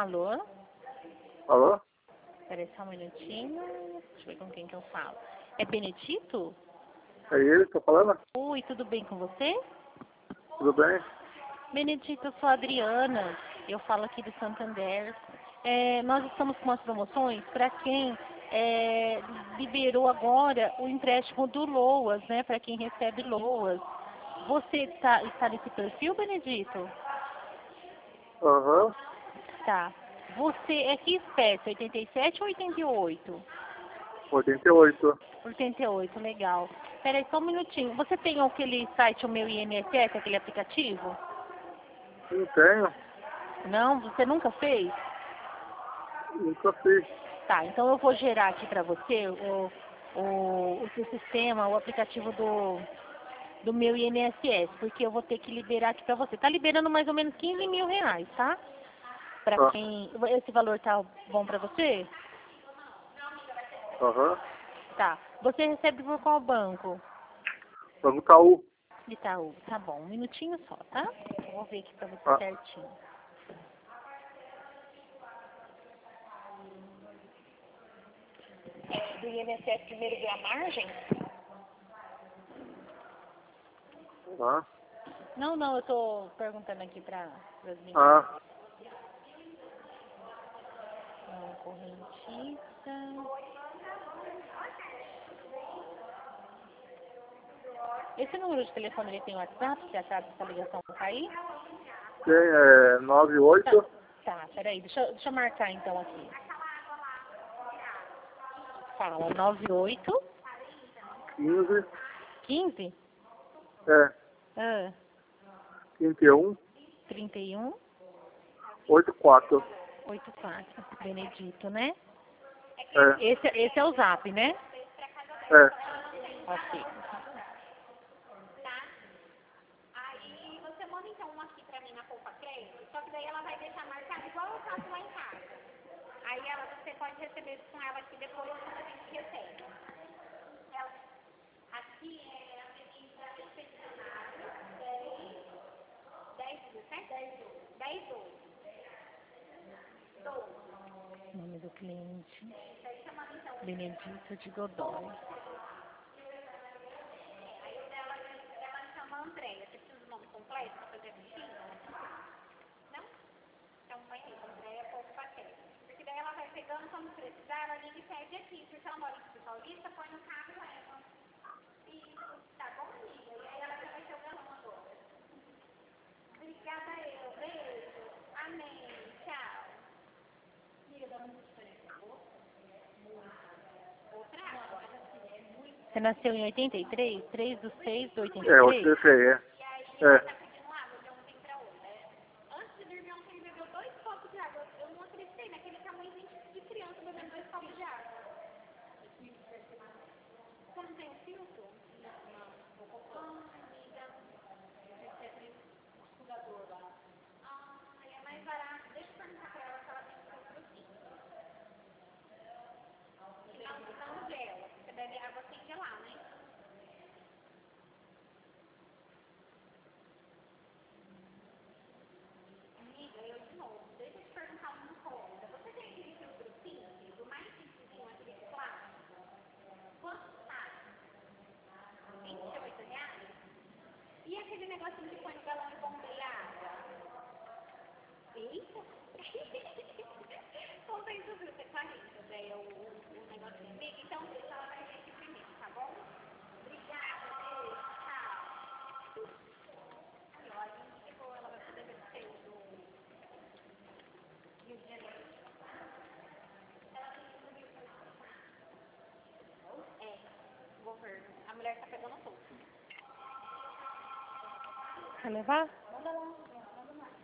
Alô? Alô? Espera aí só um minutinho. Deixa eu ver com quem que eu falo. É Benedito? É ele que tá falando? Oi, tudo bem com você? Tudo bem? Benedito, eu sou a Adriana. Eu falo aqui do Santander. Nós estamos com umas promoções para quem liberou agora o empréstimo do LOAS, né? Para quem recebe LOAS. Você está nesse perfil, Benedito? Aham. Tá. Você é que espécie? 87 ou 88? 88. 88, legal. Peraí, só um minutinho. Você tem aquele site, o meu INSS, aquele aplicativo? Não tenho. Não? Você nunca fez? Nunca fiz. Tá, então eu vou gerar aqui pra você o seu sistema, o aplicativo do meu INSS, porque eu vou ter que liberar aqui pra você. Tá liberando mais ou menos 15 mil reais, tá? Pra Ah. quem... Esse valor tá bom pra você? Aham. Tá. Você recebe por qual banco? Banco Itaú. Itaú. Tá bom, um minutinho só, tá? Eu vou ver aqui pra você Ah. certinho. Do INSS primeiro ver a margem? Ah. Não, eu tô perguntando aqui para as meninas. Ah. Correntista. Esse número de telefone ele tem WhatsApp, se acaso essa ligação cair? Tem 98. Tá, peraí, deixa eu marcar então aqui. Fala, 98 15. 15 É. 31. 31 84. 84. Benedito, né? É. Esse é o Zap, né? É. Ok. Aí você manda então uma aqui pra mim na Poupa Crédito, só que daí ela vai deixar marcado igual eu faço lá em casa. Aí você pode receber com ela aqui depois quando a gente recebe. Aqui é a Avenida Expedicionário 10 12. Nome do cliente. Benedito de Godoy. Aí o dela, ela chama Andréia. Você precisa do nome completo pra fazer bichinho? Não? Então põe aí, Andréia Poupa Crédito. Porque daí ela vai pegando, quando precisar, ela liga e pede aqui. Porque ela mora em Paulista, põe no carro e leva. Isso, tá bom, amiga? E aí ela já vai jogando agora. Obrigada eu, beijo. Amém, tchau. Amiga, dá muito diferença, tá bom? Outra água. Você nasceu em 83? 3 do 6 do É, 83? você é. E aí ela tá pedindo água de ontem pra hoje. Antes de dormir ontem ele bebeu 2 copos de água. Eu não acreditei naquele tamanho de criança bebendo 2 copos de água. Você não tem o filtro? Não. Amiga. Estudador lá. É mais barato. Deixa eu perguntar pra ela se ela tem filtro sim. Não gela. Você bebe água sem gelar, né? Amiga, eu de novo. Deixa eu te perguntar uma coisa. Você tem aquele filtro simples, o mais simplesinho, aquele de plástico? Quanto tá? R$ 28? E aquele negocinho que põe no galão e bombeia água? Eita! Conta isso, viu? Você clarita, daí o negocinho. Amiga, então deixa ela vai ver aqui primeiro, tá bom? Obrigada, beijo, tchau. Aí, ó, a gente chegou, ela vai poder ver o seu do Rio de Janeiro. Ela tem que subir o governo. A mulher tá pegando tudo. Quer levar? Manda lá, manda lá.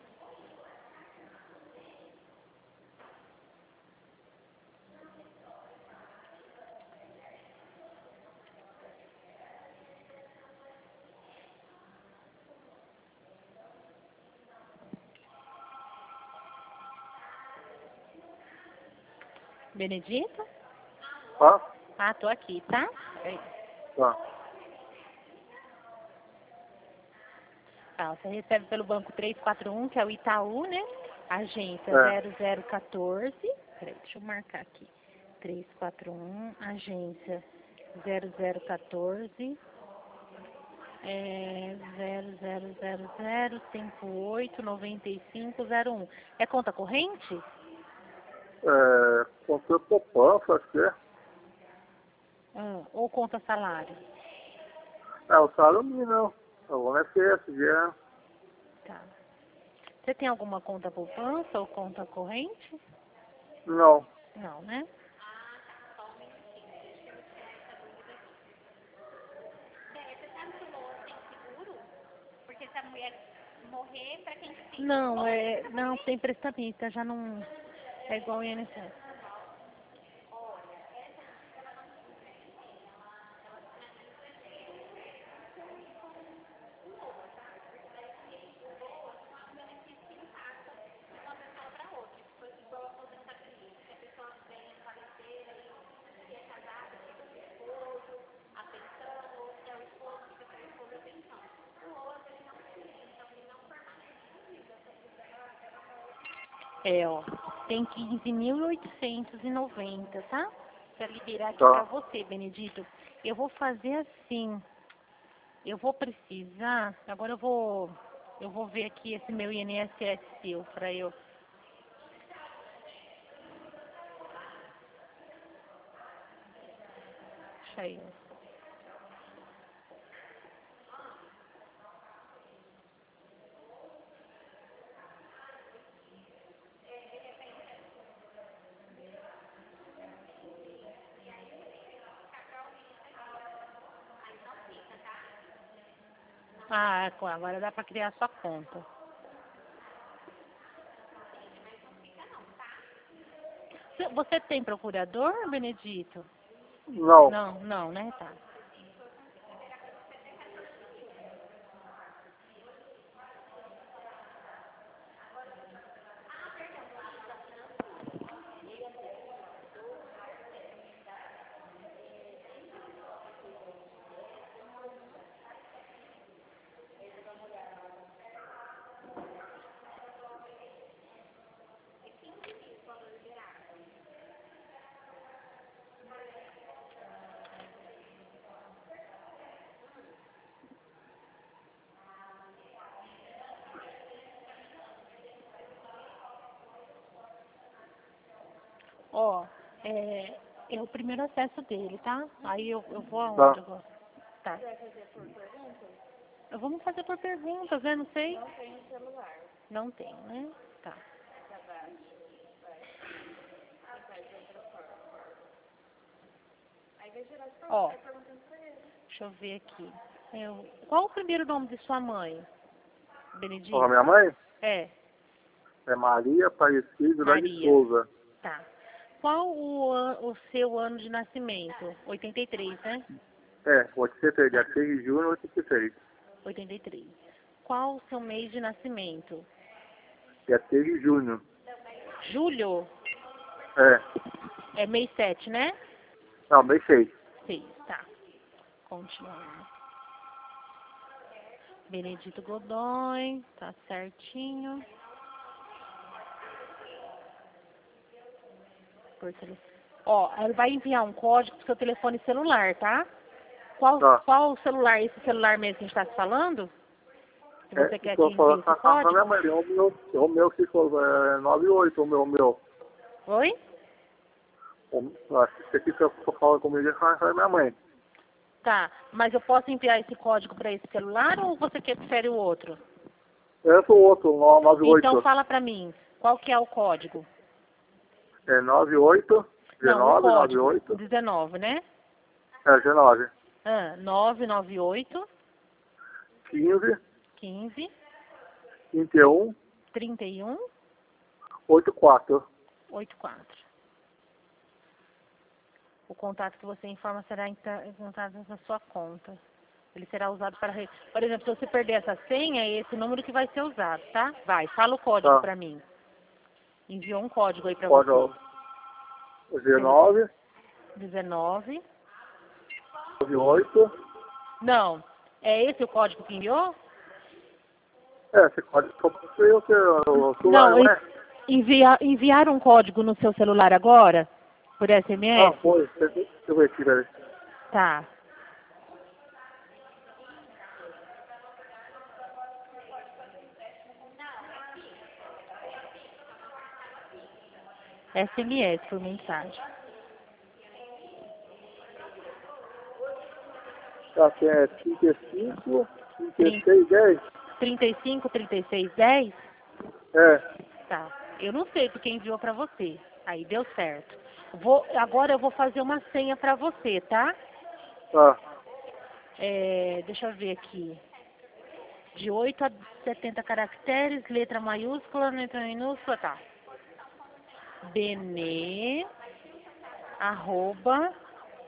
Benedito? Tá? Ah, tô aqui, tá? Tá. Tá, você recebe pelo banco 341, que é o Itaú, né? Agência É. 0014. Peraí, deixa eu marcar aqui. 341, agência 0014. 0000589501. É conta corrente? Comprei poupança, acho que é. Ou conta salário? O salário mínimo, não. Eu vou nesse dia. Tá. Você tem alguma conta poupança ou conta corrente? Não. Não, né? Você sabe que o LOAS tem seguro? Porque se a mulher morrer, pra quem que fica? Não, não, tem prestamista, já não é igual o INSS. Ó, tem 15.890, tá? Pra liberar aqui pra você, Benedito. Eu vou fazer assim. Eu vou precisar. Agora eu vou ver aqui esse meu INSS seu pra eu. Deixa eu. Agora dá pra criar sua conta. Você tem procurador, Benedito? Não. Não, né? Tá. Ó, é o primeiro acesso dele, tá? Aí eu vou aonde agora? Tá. Você vai fazer por perguntas? Vamos fazer por perguntas, né? Não sei. Não tem no celular. Não tem, né? Tá. Pra baixo. Vai. Faz outra forma. Aí vai gerar as Ó, perguntas pra ele. deixa eu ver aqui. Qual o primeiro nome de sua mãe, Benedito? A minha mãe? É, É Maria Aparecida de Maria. Souza. Tá. Qual o seu ano de nascimento? 83, né? 83, dia 6 de junho, 83. 83. Qual o seu mês de nascimento? Dia 6 de junho. Julho? É mês 7, né? Não, mês 6. 6, tá. Continuando. Benedito Godoy, tá certinho. Por telefone. Ó, ele vai enviar um código pro seu telefone celular, tá? Qual celular? Esse celular mesmo que a gente tá se falando? Que você quer que envie esse código? Minha mãe, o meu ficou 98, o meu. Oi? Acho que esse aqui que eu falo comigo é minha mãe. Tá, mas eu posso enviar esse código para esse celular ou você prefere o outro? Esse é o outro, 98. Então fala pra mim, qual que é o código? É 98, 19, Não, o código, 98. 19, né? 19. 998 15, 15 21, 31 84. 84. O contato que você informa será encontrado na sua conta. Ele será usado para... Por exemplo, se você perder essa senha, é esse número que vai ser usado, tá? Vai, fala o código pra mim. Enviou um código aí pra você. 19, 19. 98. Não, é esse o código que enviou? Esse código que eu o celular, Não, né? Enviaram um código no seu celular agora? Por SMS? Ah, foi. Deixa eu ver aqui, peraí. Tá. SMS por mensagem. Tá, que é 35, 36, 10? 35, 36, 10? É. Tá. Eu não sei porque enviou pra você. Aí deu certo. Agora eu vou fazer uma senha pra você, tá? Tá. Deixa eu ver aqui. De 8 a 70 caracteres, letra maiúscula, letra minúscula, tá. Benê, arroba,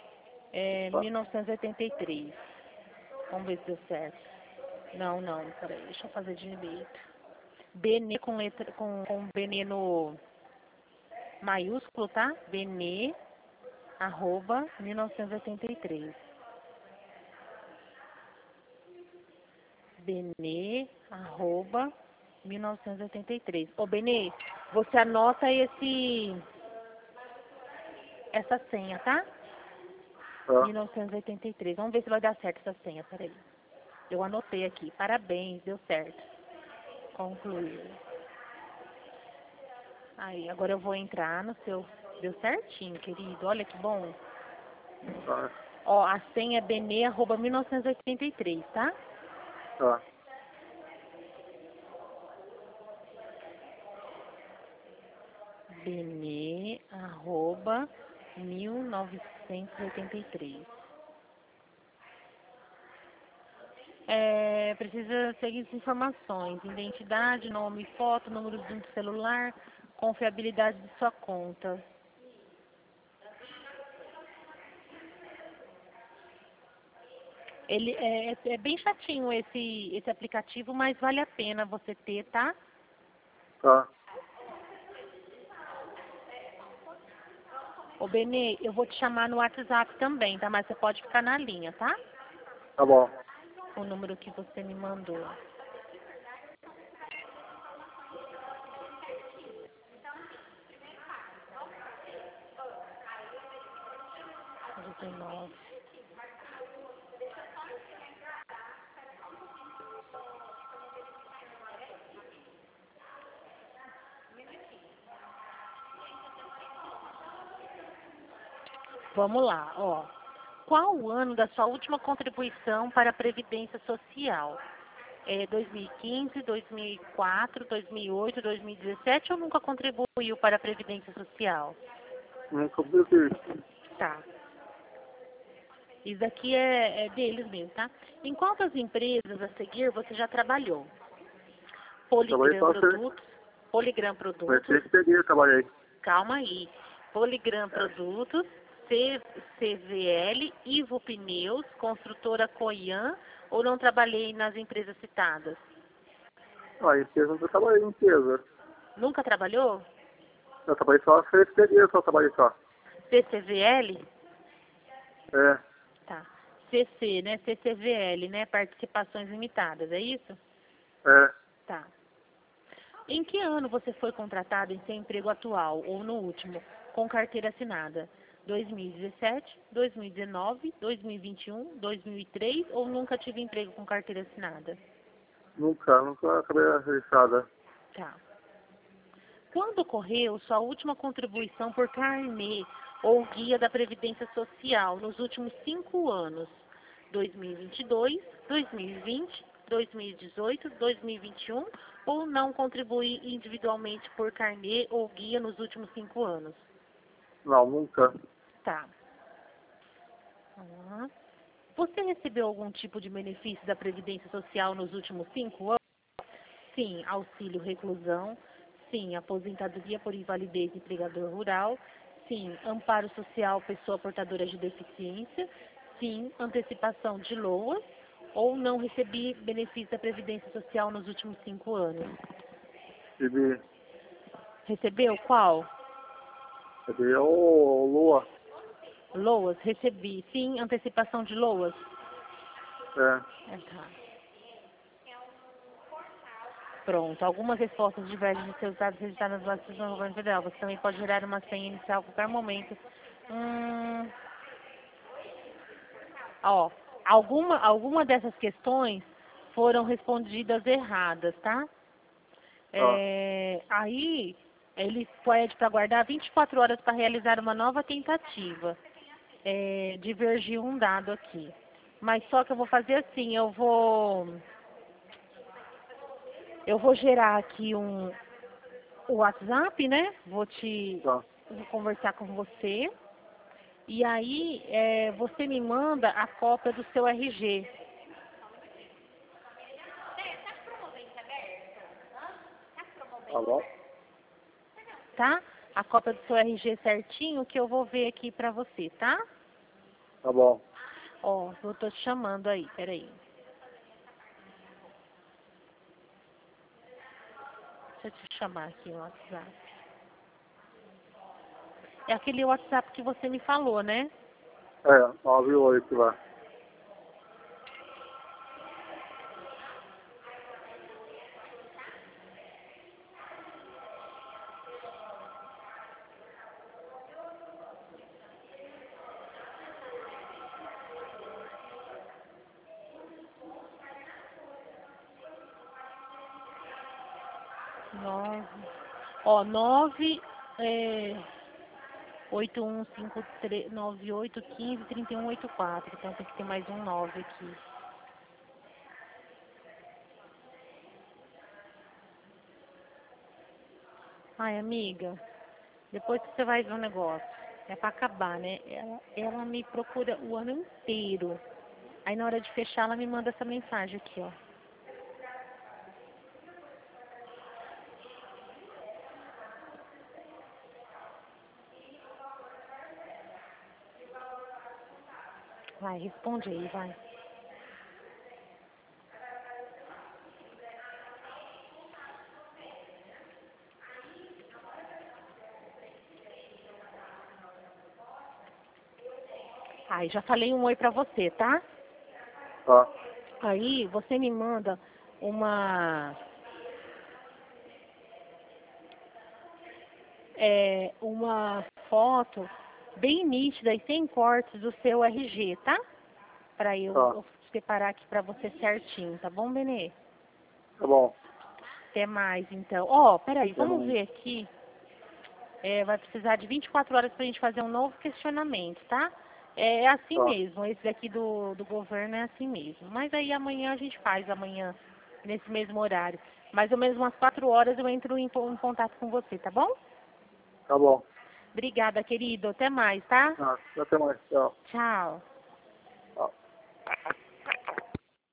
1983. Vamos ver se deu certo. Não, peraí, deixa eu fazer direito. Benê com letra, com Benê no maiúsculo, tá? Benê, arroba, 1983. Benê, arroba, 1983. Ô, Benê, você anota essa senha, tá? Tá. 1983. Vamos ver se vai dar certo essa senha, peraí. Eu anotei aqui. Parabéns, deu certo. Concluído. Aí, agora eu vou entrar no seu... Deu certinho, querido. Olha que bom. Tá. Ó, a senha é benê, arroba, 1983, tá? Tá. Benê, arroba, 1983. Precisa seguir as informações: identidade, nome, foto, número de celular, confiabilidade de sua conta. Ele é bem chatinho esse aplicativo, mas vale a pena você ter, tá? Tá. Ô, Benê, eu vou te chamar no WhatsApp também, tá? Mas você pode ficar na linha, tá? Tá bom. O número que você me mandou. 19. Vamos lá, ó. Qual o ano da sua última contribuição para a Previdência Social? 2015, 2004, 2008, 2017 ou nunca contribuiu para a Previdência Social? Nunca vi. Tá. Isso aqui é deles mesmo, tá? Em quantas empresas a seguir você já trabalhou? Trabalhei Poligram só Produtos. Poligram Produtos. eu trabalhei. Calma aí. Poligram Produtos, CVL, Ivo Pneus, Construtora Coian, ou não trabalhei nas empresas citadas? Ah, empresa, eu trabalhei em empresa. Nunca trabalhou? Eu trabalhei só CFTD, só trabalhei só. CCVL? É. Tá. CC, né? CCVL, né? Participações limitadas, é isso? É. Tá. Em que ano você foi contratado em seu emprego atual, ou no último, com carteira assinada? 2017, 2019, 2021, 2003 ou nunca tive emprego com carteira assinada? Nunca acabei registrada. Tá. Quando ocorreu sua última contribuição por carnê ou guia da Previdência Social nos últimos 5 anos? 2022, 2020, 2018, 2021 ou não contribuir individualmente por carnê ou guia nos últimos 5 anos? Não, nunca. Tá. Você recebeu algum tipo de benefício da Previdência Social nos últimos 5 anos? Sim, auxílio reclusão. Sim, aposentadoria por invalidez empregador rural. Sim, amparo social pessoa portadora de deficiência. Sim, antecipação de LOAS. Ou não recebi benefício da Previdência Social nos últimos 5 anos? Recebi Recebeu qual? o Lua. LOAS, recebi. Sim, antecipação de LOAS. É. Tá. Pronto. Algumas respostas divergem de seus dados registrados nas bases do governo federal. Você também pode gerar uma senha inicial a qualquer momento. Ó, alguma dessas questões foram respondidas erradas, tá? Aí, ele pede para guardar 24 horas para realizar uma nova tentativa. Divergiu um dado aqui. Mas só que eu vou fazer assim, eu vou gerar aqui o WhatsApp, né? Vou conversar com você. E aí, você me manda a cópia do seu RG. Tá bom? Tá? A cópia do seu RG certinho que eu vou ver aqui pra você, tá? Tá bom. Ó, eu tô te chamando aí, peraí. Deixa eu te chamar aqui no WhatsApp. É aquele WhatsApp que você me falou, né? 98 lá. Ó, 815398153184. Então tem que ter mais um 9 aqui. Ai, amiga, depois que você vai ver o negócio, é pra acabar, né? Ela me procura o ano inteiro. Aí na hora de fechar, ela me manda essa mensagem aqui, ó. Vai, responde aí, vai. Ai, já falei um oi pra você, tá? Tá. Aí você me manda uma foto bem nítida e sem cortes do seu RG, tá? Pra eu separar aqui pra você certinho, tá bom, Benê? Tá bom. Até mais, então. Ó, peraí, Até vamos mais. ver aqui. Vai precisar de 24 horas pra gente fazer um novo questionamento, tá? É assim Tá. mesmo, esse daqui do governo é assim mesmo. Mas aí amanhã a gente faz, amanhã, nesse mesmo horário. Mais ou menos umas 4 horas eu entro em contato com você, tá bom? Tá bom. Obrigada, querido. Até mais, tá? Até mais. Tchau. Tchau. Tchau.